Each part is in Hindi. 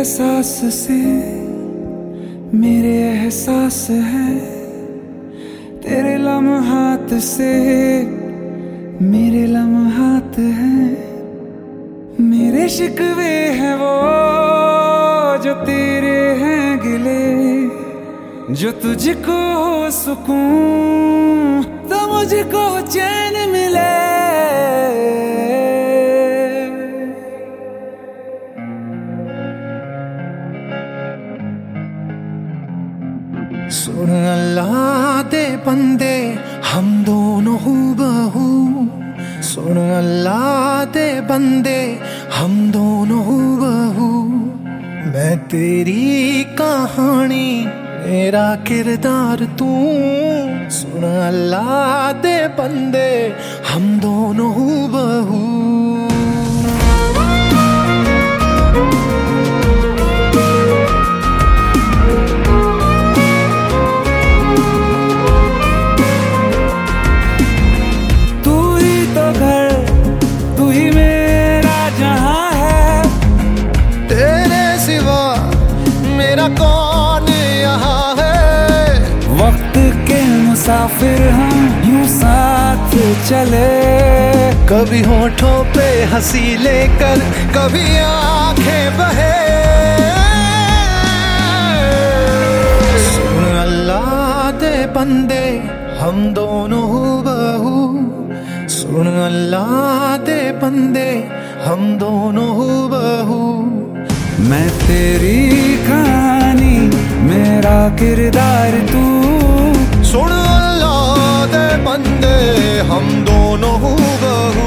एहसास से मेरे एहसास है, तेरे लम्हात से मेरे लम्हात हैं। मेरे शिकवे हैं वो जो तेरे हैं गिले, जो तुझको हो सुकून तो मुझको चैन मिले। सुन अल्लाह दे बंदे हम दोनों हूबहू, सुन अल्लाह दे बंदे हम दोनों हूबहू। मैं तेरी कहानी मेरा किरदार तू, सुन अल्लाह दे बंदे हम दोनों हूबहू। कौन यहाँ है वक्त के मुसाफिर हम यूं साथ चले, कभी होठों पे हंसी लेकर कभी आंखें बहे। सुन अल्लाह दे बंदे हम दोनों हूबहू, सुन अल्लाह दे बंदे हम दोनों हूबहू। मैं तेरी कहानी मेरा किरदार तू, सुन अल्लाह दे बंदे हम दोनों हूबहू।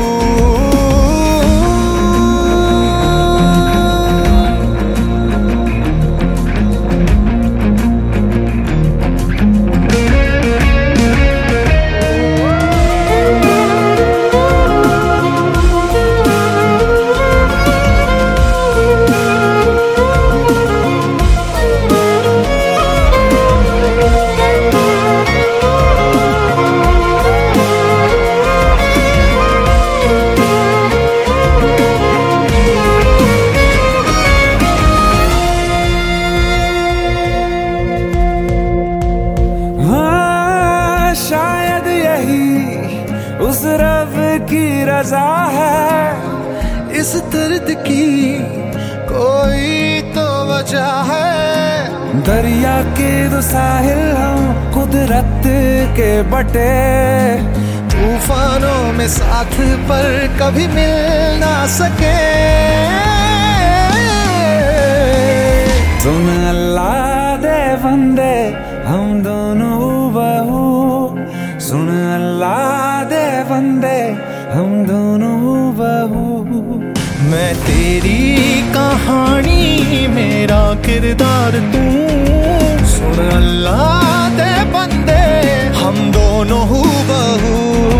शायद यही उस रब की रजा है, इस दर्द की कोई तो वजह है। दरिया के दो साहिल हम कुदरत के बटे, तूफानों में साथ पर कभी मिल ना सके। सुन अल्लाह दे बंदे हम दोनों हूबहू, सुन अल्लाह दे बंदे हम दोनों हूबहू। मैं तेरी कहानी मेरा किरदार तू, सुन अल्लाह दे बंदे हम दोनों हूबहू।